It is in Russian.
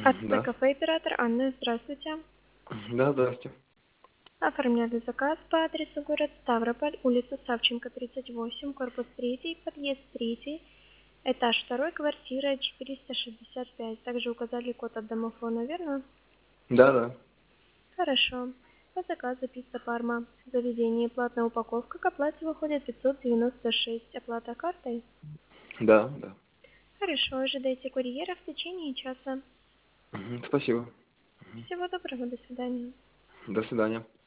АТТ Да. кафе оператор Анна, здравствуйте. Да, здрасте. Оформляли заказ по адресу город Ставрополь, улица Савченко, 38, корпус 3, подъезд 3, этаж 2, квартира 465. Также указали код от домофона, верно? Да, да. Хорошо. По заказу пицца Парма. Заведение платная упаковка. К оплате выходит 596. Оплата картой? Да, да. Хорошо. Ожидайте курьера в течение часа. Спасибо. Всего доброго. До свидания. До свидания.